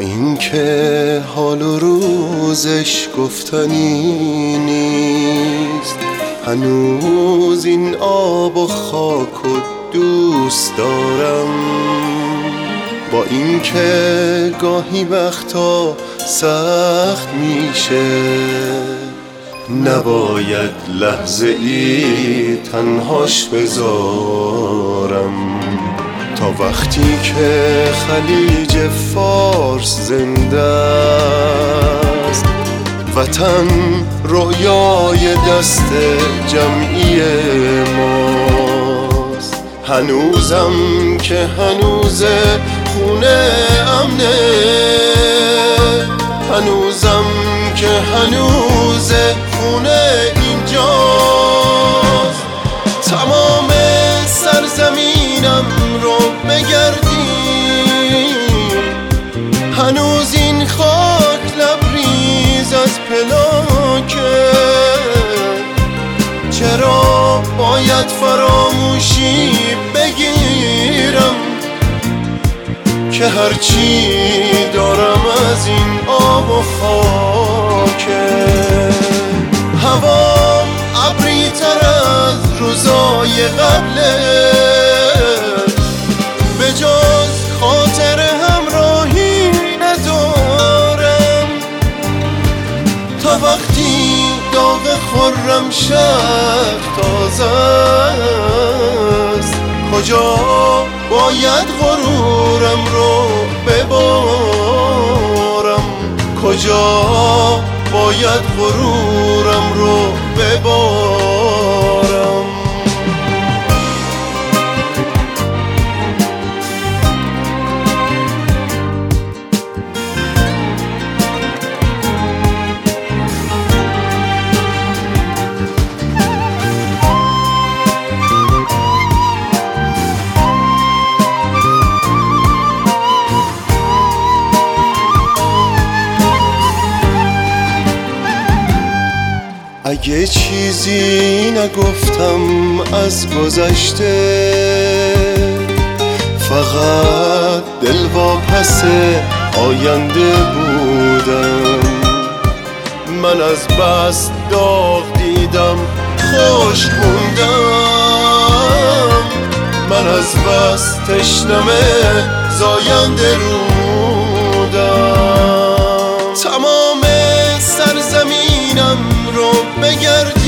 این که حال و روزش گفتنی نیست، هنوز این آب و خاک و دوست دارم. با این که گاهی وقتا سخت میشه، نباید لحظه ای تنهاش بذارم. تا وقتی که خلیج فارس زنده است، وطن رویای دست جمعی ماست. هنوزم که هنوزه خونه امنه، هنوزم که هنوزه خونه اینجاست. تمام سرزمینم رو بگردیم، هنوز این خاک لبریز از پلاکه. چرا باید فراموشی بگیرم که هرچی دارم از این آب و خاکه؟ هوام ابری تر از روزای قبله، به جز خاطر همراهی ندارم. تا وقتی داغ خرمشهر تازه است، کجا باید غرورم رو ببارم؟ کجا باید غرورم رو ببارم؟ اگه چیزی نگفتم از گذشته، فقط دلواپس آینده بودم. من از بس داغ دیدم خوش موندم، من از بس تشنمه زاینده رودم. تمام سرزمینم رو بگرد